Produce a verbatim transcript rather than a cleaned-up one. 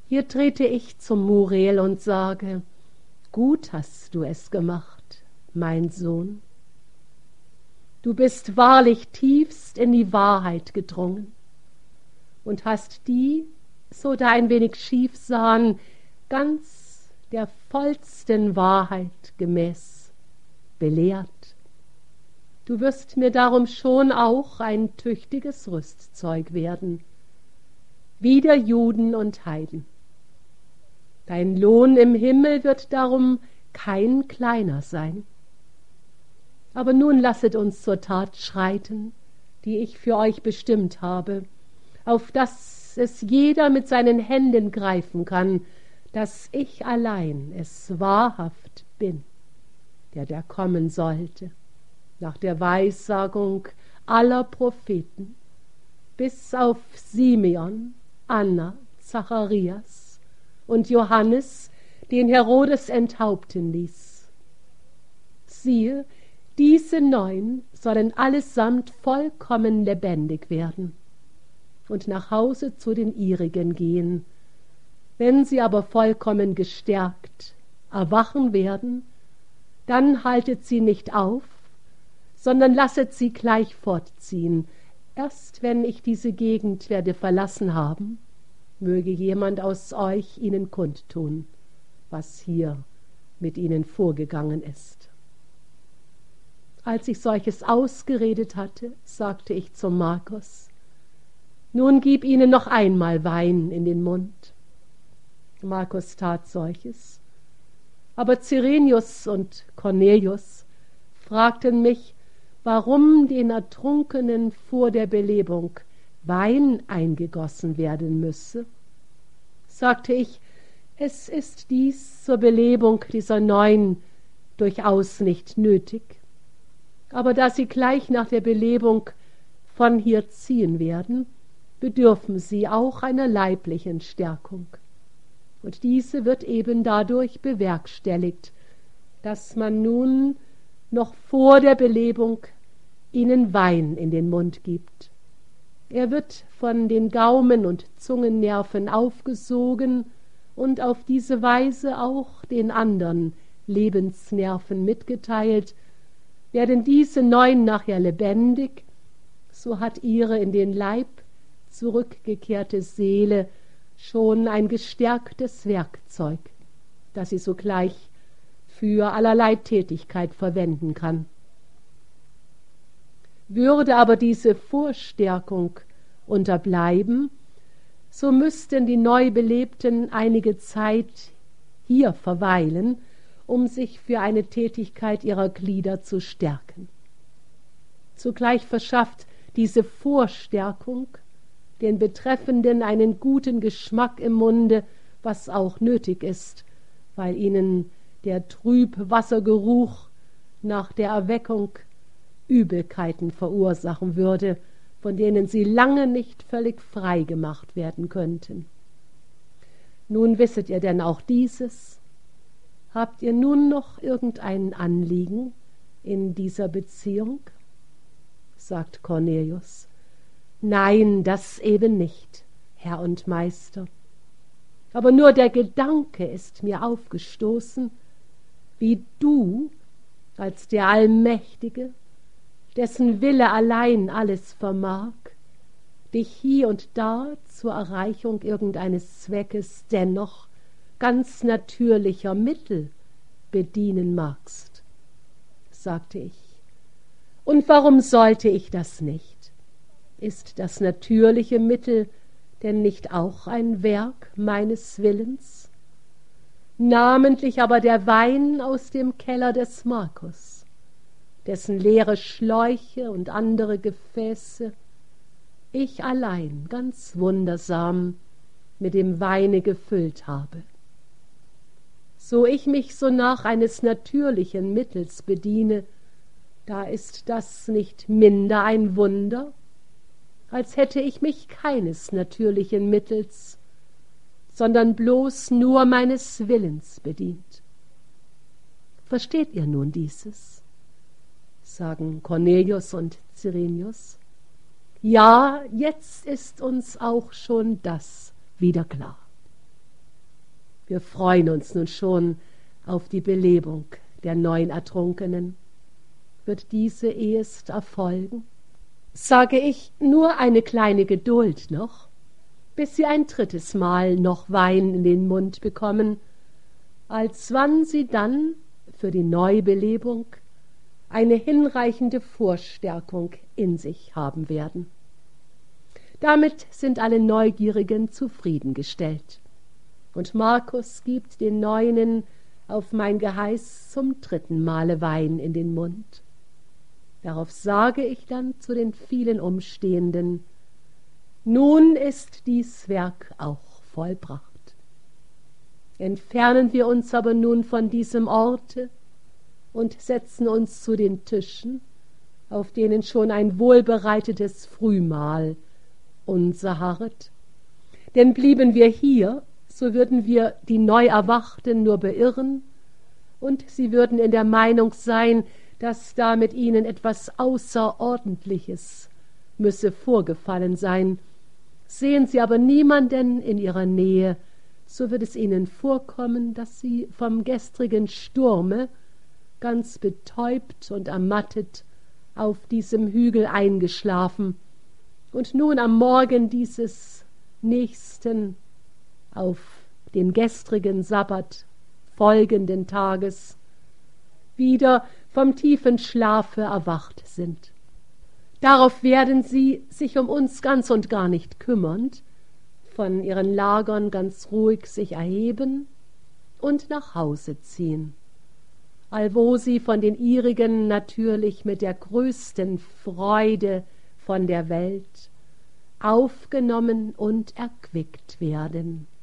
Hier trete ich zum Muriel und sage: Gut hast du es gemacht, mein Sohn. Du bist wahrlich tiefst in die Wahrheit gedrungen und hast die, so da ein wenig schief sahen, ganz der vollsten Wahrheit gemäß belehrt. Du wirst mir darum schon auch ein tüchtiges Rüstzeug werden, wider Juden und Heiden. Dein Lohn im Himmel wird darum kein kleiner sein. Aber nun lasset uns zur Tat schreiten, die ich für euch bestimmt habe, auf dass es jeder mit seinen Händen greifen kann, dass ich allein es wahrhaft bin, der da kommen sollte, nach der Weissagung aller Propheten, bis auf Simeon, Anna, Zacharias und Johannes, den Herodes enthaupten ließ. Siehe, diese neun sollen allesamt vollkommen lebendig werden und nach Hause zu den ihrigen gehen. Wenn sie aber vollkommen gestärkt erwachen werden, dann haltet sie nicht auf, sondern lasset sie gleich fortziehen. Erst wenn ich diese Gegend werde verlassen haben, möge jemand aus euch ihnen kundtun, was hier mit ihnen vorgegangen ist. Als ich solches ausgeredet hatte, sagte ich zum Markus: Nun gib ihnen noch einmal Wein in den Mund. Markus tat solches. Aber Cyrenius und Cornelius fragten mich, warum den Ertrunkenen vor der Belebung Wein eingegossen werden müsse. Sagte ich: Es ist dies zur Belebung dieser Neuen durchaus nicht nötig. Aber da sie gleich nach der Belebung von hier ziehen werden, bedürfen sie auch einer leiblichen Stärkung. Und diese wird eben dadurch bewerkstelligt, dass man nun noch vor der Belebung ihnen Wein in den Mund gibt. Er wird von den Gaumen- und Zungennerven aufgesogen und auf diese Weise auch den anderen Lebensnerven mitgeteilt. Werden diese neun nachher lebendig, so hat ihre in den Leib zurückgekehrte Seele schon ein gestärktes Werkzeug, das sie sogleich für allerlei Tätigkeit verwenden kann. Würde aber diese Vorstärkung unterbleiben, so müssten die Neubelebten einige Zeit hier verweilen, um sich für eine Tätigkeit ihrer Glieder zu stärken. Zugleich verschafft diese Vorstärkung den Betreffenden einen guten Geschmack im Munde, was auch nötig ist, weil ihnen der Trübwassergeruch nach der Erweckung Übelkeiten verursachen würde, von denen sie lange nicht völlig frei gemacht werden könnten. Nun wisset ihr denn auch dieses? Habt ihr nun noch irgendein Anliegen in dieser Beziehung? Sagt Cornelius: Nein, das eben nicht, Herr und Meister. Aber nur der Gedanke ist mir aufgestoßen, wie du als der Allmächtige, dessen Wille allein alles vermag, dich hier und da zur Erreichung irgendeines Zweckes dennoch ganz natürlicher Mittel bedienen magst, sagte ich. Und warum sollte ich das nicht? Ist das natürliche Mittel denn nicht auch ein Werk meines Willens? Namentlich aber der Wein aus dem Keller des Markus, dessen leere Schläuche und andere Gefäße ich allein ganz wundersam mit dem Weine gefüllt habe. So ich mich sonach eines natürlichen Mittels bediene, da ist das nicht minder ein Wunder, als hätte ich mich keines natürlichen Mittels, sondern bloß nur meines Willens bedient. Versteht ihr nun dieses? Sagen Cornelius und Cyrenius. Ja, jetzt ist uns auch schon das wieder klar. Wir freuen uns nun schon auf die Belebung der neuen Ertrunkenen. Wird diese ehest erfolgen? Sage ich, nur eine kleine Geduld noch, bis sie ein drittes Mal noch Wein in den Mund bekommen, als wann sie dann für die Neubelebung eine hinreichende Vorstärkung in sich haben werden. Damit sind alle Neugierigen zufriedengestellt, und Markus gibt den Neunen auf mein Geheiß zum dritten Male Wein in den Mund. Darauf sage ich dann zu den vielen Umstehenden: Nun ist dies Werk auch vollbracht. Entfernen wir uns aber nun von diesem Orte und setzen uns zu den Tischen, auf denen schon ein wohlbereitetes Frühmahl unser harret. Denn blieben wir hier, so würden wir die Neuerwachten nur beirren, und sie würden in der Meinung sein, dass da mit ihnen etwas Außerordentliches müsse vorgefallen sein. Sehen sie aber niemanden in ihrer Nähe, so wird es ihnen vorkommen, dass sie vom gestrigen Sturme ganz betäubt und ermattet auf diesem Hügel eingeschlafen und nun am Morgen dieses nächsten, auf den gestrigen Sabbat folgenden Tages wieder vom tiefen Schlafe erwacht sind. Darauf werden sie, sich um uns ganz und gar nicht kümmernd, von ihren Lagern ganz ruhig sich erheben und nach Hause ziehen, allwo sie von den ihrigen natürlich mit der größten Freude von der Welt aufgenommen und erquickt werden.